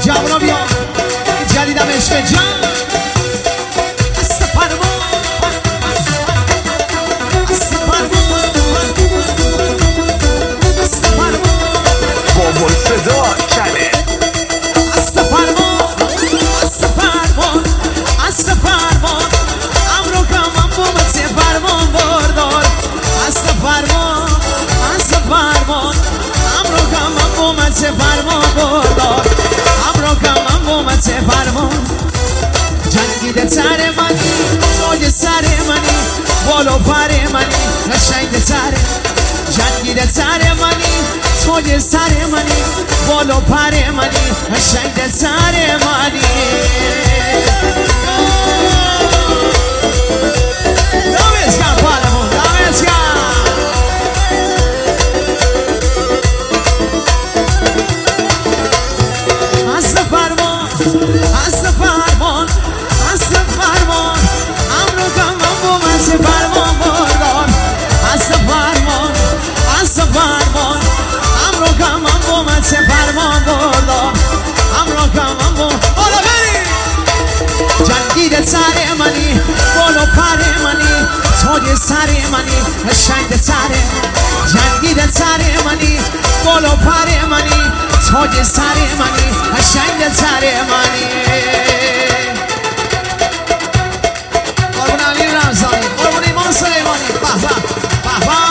جوابا بیا جدیدم عشق جان است فرمان است فرمان است فرمان بابل صدا چنه است فرمان است فرمان است فرمان امرو کمان بومت فرمان بردار است فرمان است فرمان امرو کمان بومت فرمان بردار امرو کمان بومت فرمان جنگیده سر منی توی سر منی بالو پر منی قشنگ سر جنگیده سر منی توی سر منی بالو پر منی قشنگ سر منی دمت گرم پالمون دمت گرم است فرمان است فرمان است فرمان امرو کمان بومت فرمان بردار است فرمان است فرمان امرو کمان بومت فرمان بردار امرو کمان بومت بالا بری جنگیده سر منی بالو پر منی توی سر منی قشنگ سر جنگیده سر منی بالو پر منی توی سر منی قشنگ سر منی قربون علی رمضانی قربون ایمان سلیمانی به به به به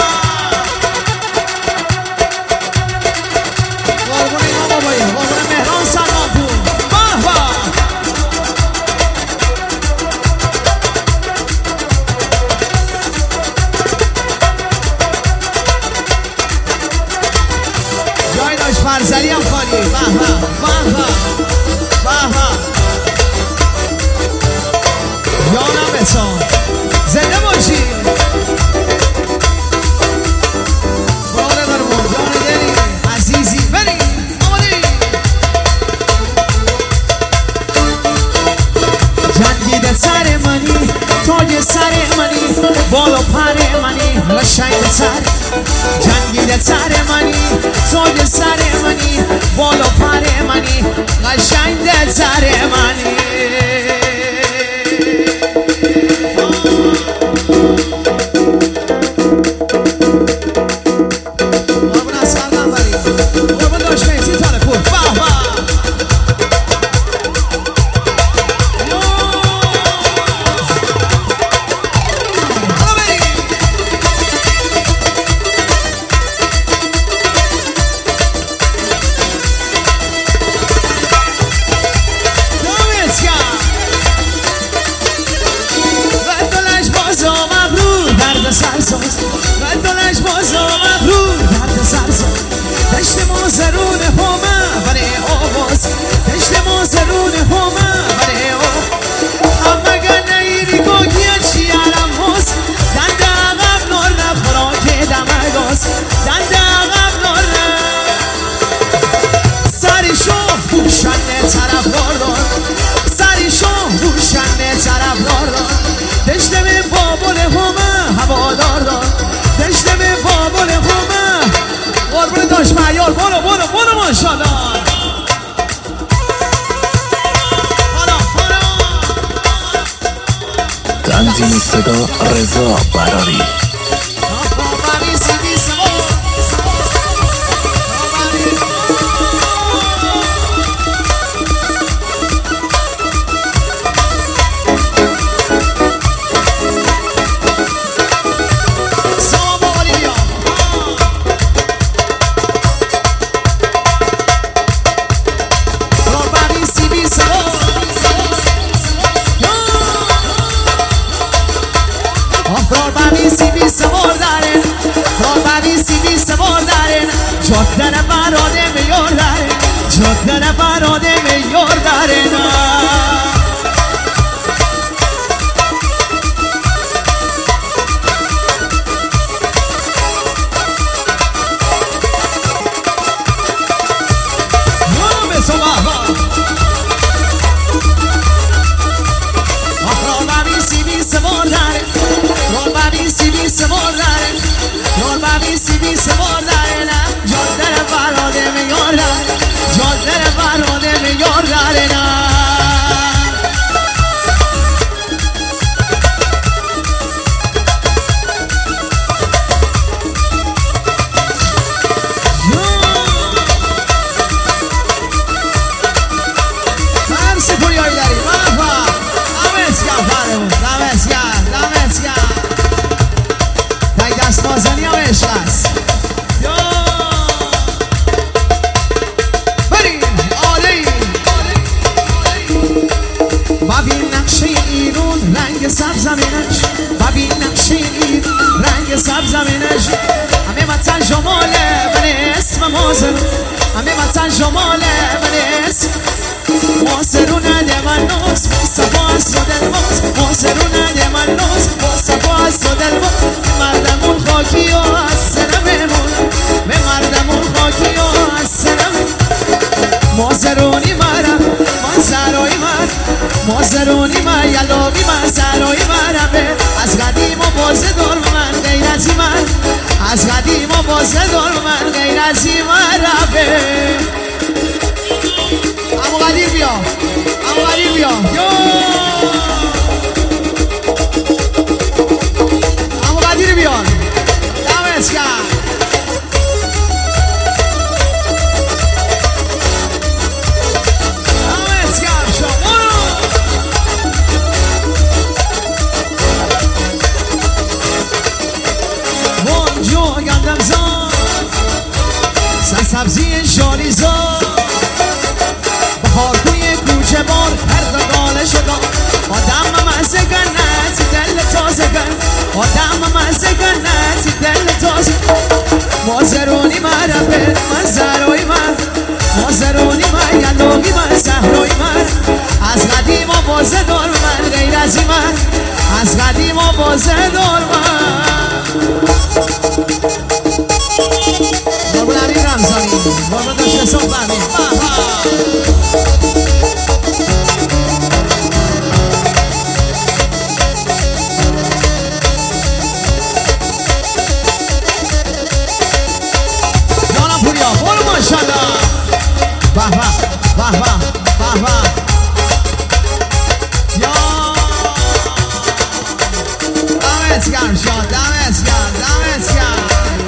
قربون ایمان بابایی قربون مهران سلمانپور به به جای داشت فرزری هم خالی به به به به به به یانم بسان زنده باشی بالا برمون جان دلی عزیزی بری آمدی جنگیده سر منی توی سر منی بالا پر منی قشنگ سر جنگیده سر منی توی سر منی بالا پر منی قشنگ سر منی قربون اسقر قنبری قربون داشت میتی تلفون به به برو ماشاءالله تنظیم صدا رضا براری جادن براده میار داره جادن براده میار داره جادن براده میار منس موسرونه de manos Sabah sodelmos موسرونه de manos Sabah sodelmos مردمون خاکی و از سرممون به مردمون خاکی و از سرممون موسرونی مرم من سرای من موسرونی من یلاوی من سرای مرم از قدیم و بازه دار من غیرتی من از قدیم و بازه دار من غیرتی من رفه امو قدیر بیا امو قدیر بیا امو قدیر بیان دمت کرد دمت کرد شما بونجو گندم زان سرسبزی شالیزان بخار توی کوچه بار هر دقاله شدم آدم مزه گنت دل تازه گن آدم مزه گنت دل تازه مازرونی مربه من زرای من مازرونی من یلوی من زهرای من از قدیم و بازه دار من غیرتی من از قدیم و بازه دار من قربون امیر رمزانی قربون داشت حساب فهمید جانم پوریا برو ماشالله به به به به به به یا دمت گرم شاد دمت گرم دمت گرم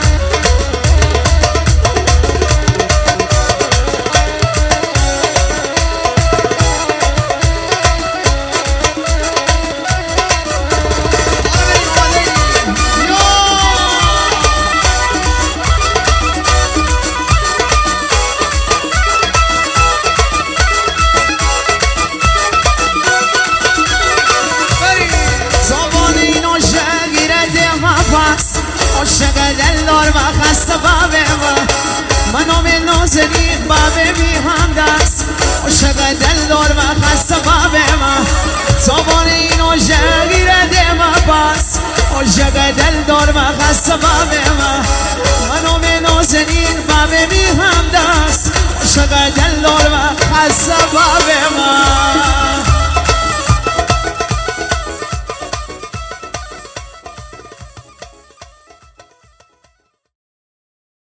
عاشق دلدار و خسته بابه من نام نازنین بابه بی همدست عاشق دلدار و خسته بابه من زبان این عاشق گیرده من پس عاشق دلدار و خسته بابه من نام نازنین بابه بی